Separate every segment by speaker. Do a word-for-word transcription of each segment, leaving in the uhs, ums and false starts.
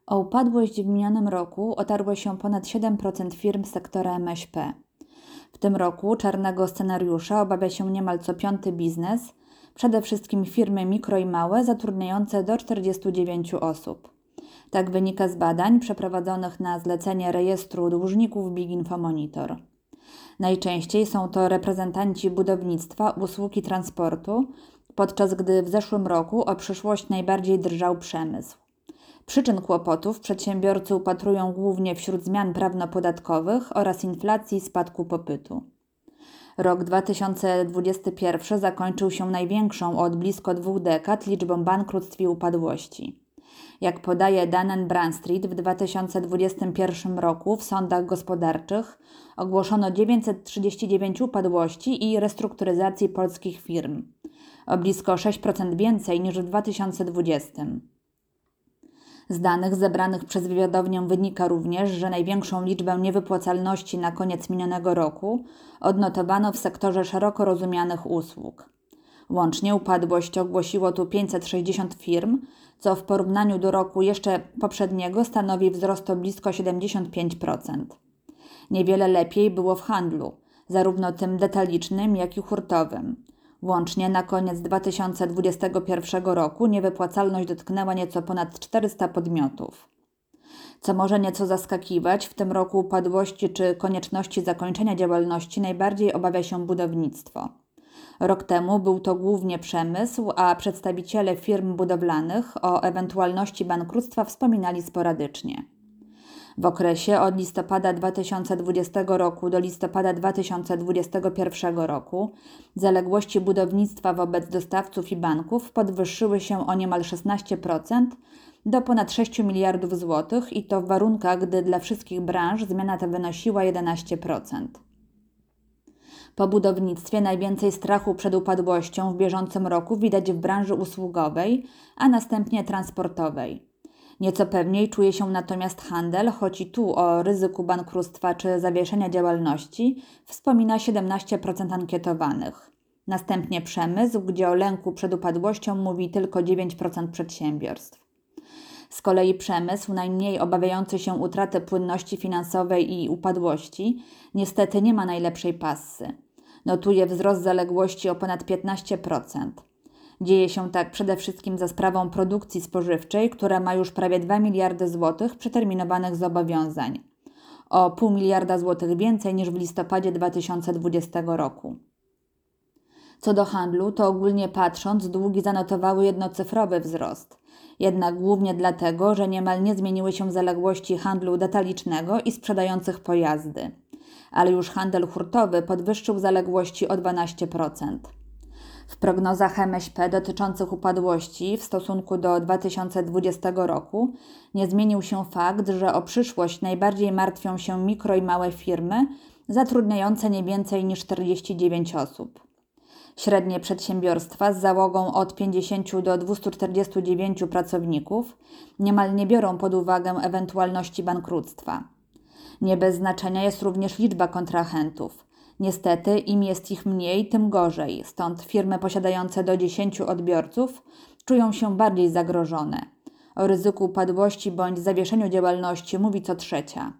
Speaker 1: O upadłość w minionym roku otarło się ponad siedem procent firm sektora M S P. W tym roku czarnego scenariusza obawia się niemal co piąty biznes, przede wszystkim firmy mikro i małe zatrudniające do czterdziestu dziewięciu osób. Tak wynika z badań przeprowadzonych na zlecenie rejestru dłużników Big Info Monitor. Najczęściej są to reprezentanci budownictwa, usług i transportu, podczas gdy w zeszłym roku o przyszłość najbardziej drżał przemysł. Przyczyn kłopotów przedsiębiorcy upatrują głównie wśród zmian prawno-podatkowych oraz inflacji i spadku popytu. Rok dwa tysiące dwudziesty pierwszy zakończył się największą od blisko dwóch dekad liczbą bankructw i upadłości. Jak podaje Dun Bradstreet, w dwa tysiące dwudziestym pierwszym roku w sądach gospodarczych ogłoszono dziewięćset trzydzieści dziewięć upadłości i restrukturyzacji polskich firm, o blisko sześć procent więcej niż w dwa tysiące dwudziestym. Z danych zebranych przez wywiadownię wynika również, że największą liczbę niewypłacalności na koniec minionego roku odnotowano w sektorze szeroko rozumianych usług. Łącznie upadłość ogłosiło tu pięćset sześćdziesiąt firm, co w porównaniu do roku jeszcze poprzedniego stanowi wzrost o blisko siedemdziesiąt pięć procent. Niewiele lepiej było w handlu, zarówno tym detalicznym, jak i hurtowym. Łącznie na koniec dwa tysiące dwudziestego pierwszego roku niewypłacalność dotknęła nieco ponad czterysta podmiotów. Co może nieco zaskakiwać, w tym roku upadłości czy konieczności zakończenia działalności najbardziej obawia się budownictwo. Rok temu był to głównie przemysł, a przedstawiciele firm budowlanych o ewentualności bankructwa wspominali sporadycznie. W okresie od listopada dwa tysiące dwudziestego roku do listopada dwa tysiące dwudziestego pierwszego roku zaległości budownictwa wobec dostawców i banków podwyższyły się o niemal szesnaście procent do ponad sześć miliardów złotych i to w warunkach, gdy dla wszystkich branż zmiana ta wynosiła jedenaście procent. Po budownictwie najwięcej strachu przed upadłością w bieżącym roku widać w branży usługowej, a następnie transportowej. Nieco pewniej czuje się natomiast handel, choć i tu o ryzyku bankructwa czy zawieszenia działalności wspomina siedemnaście procent ankietowanych. Następnie przemysł, gdzie o lęku przed upadłością mówi tylko dziewięć procent przedsiębiorstw. Z kolei przemysł, najmniej obawiający się utraty płynności finansowej i upadłości, niestety nie ma najlepszej passy. Notuje wzrost zaległości o ponad piętnaście procent. Dzieje się tak przede wszystkim za sprawą produkcji spożywczej, która ma już prawie dwa miliardy złotych przeterminowanych zobowiązań. O pół miliarda złotych więcej niż w listopadzie dwa tysiące dwudziestego roku. Co do handlu, to ogólnie patrząc, długi zanotowały jednocyfrowy wzrost. Jednak głównie dlatego, że niemal nie zmieniły się zaległości handlu detalicznego i sprzedających pojazdy. Ale już handel hurtowy podwyższył zaległości o dwanaście procent. W prognozach M S P dotyczących upadłości w stosunku do dwa tysiące dwudziestego roku nie zmienił się fakt, że o przyszłość najbardziej martwią się mikro i małe firmy zatrudniające nie więcej niż czterdzieści dziewięć osób. Średnie przedsiębiorstwa z załogą od pięćdziesięciu do dwustu czterdziestu dziewięciu pracowników niemal nie biorą pod uwagę ewentualności bankructwa. Nie bez znaczenia jest również liczba kontrahentów. Niestety, im jest ich mniej, tym gorzej, stąd firmy posiadające do dziesięciu odbiorców czują się bardziej zagrożone. O ryzyku upadłości bądź zawieszeniu działalności mówi co trzecia.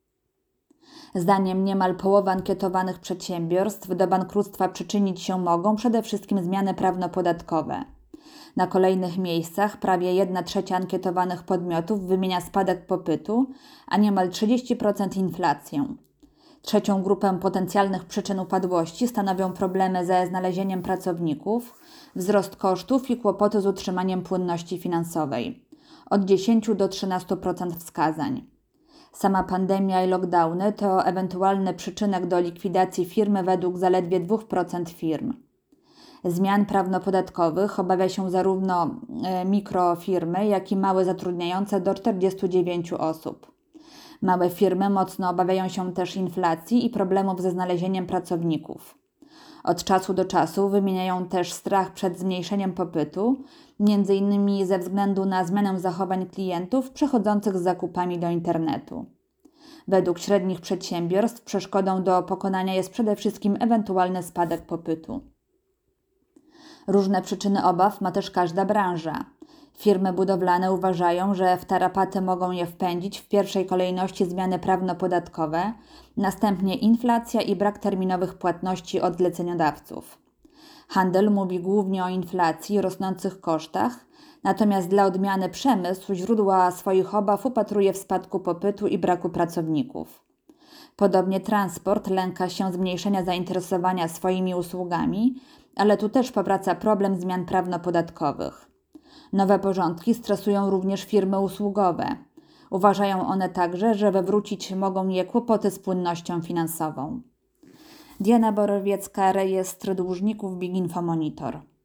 Speaker 1: Zdaniem niemal połowy ankietowanych przedsiębiorstw do bankructwa przyczynić się mogą przede wszystkim zmiany prawno-podatkowe. Na kolejnych miejscach prawie jedna trzecia ankietowanych podmiotów wymienia spadek popytu, a niemal trzydzieści procent inflację. Trzecią grupę potencjalnych przyczyn upadłości stanowią problemy ze znalezieniem pracowników, wzrost kosztów i kłopoty z utrzymaniem płynności finansowej. Od dziesięciu do trzynastu procent wskazań. Sama pandemia i lockdowny to ewentualny przyczynek do likwidacji firmy według zaledwie dwa procent firm. Zmian prawno-podatkowych obawia się zarówno mikrofirmy, jak i małe zatrudniające do czterdziestu dziewięciu osób. Małe firmy mocno obawiają się też inflacji i problemów ze znalezieniem pracowników. Od czasu do czasu wymieniają też strach przed zmniejszeniem popytu, między innymi ze względu na zmianę zachowań klientów przechodzących z zakupami do internetu. Według średnich przedsiębiorstw przeszkodą do pokonania jest przede wszystkim ewentualny spadek popytu. Różne przyczyny obaw ma też każda branża. Firmy budowlane uważają, że w tarapaty mogą je wpędzić w pierwszej kolejności zmiany prawno-podatkowe, następnie inflacja i brak terminowych płatności od zleceniodawców. Handel mówi głównie o inflacji i rosnących kosztach, natomiast dla odmiany przemysł źródła swoich obaw upatruje w spadku popytu i braku pracowników. Podobnie transport lęka się zmniejszenia zainteresowania swoimi usługami, ale tu też powraca problem zmian prawno-podatkowych. Nowe porządki stresują również firmy usługowe. Uważają one także, że wywrócić mogą je kłopoty z płynnością finansową. Diana Borowiecka, Rejestr Dłużników, Big Info Monitor.